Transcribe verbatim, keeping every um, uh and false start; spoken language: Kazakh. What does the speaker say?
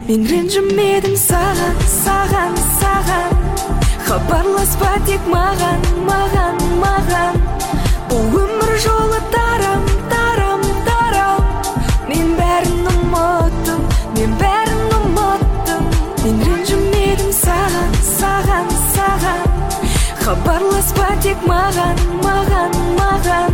Мен ренжімедім саған, саған, саған. Хабарласпа тек маған, маған, маған. Бұл өмір жолы тарам, тарам, тарам. Мен бәрін ұмыттым, мен бәрін ұмыттым. Мен ренжімедім саған, саған, саған. Хабарласпа тек маған, маған, маған.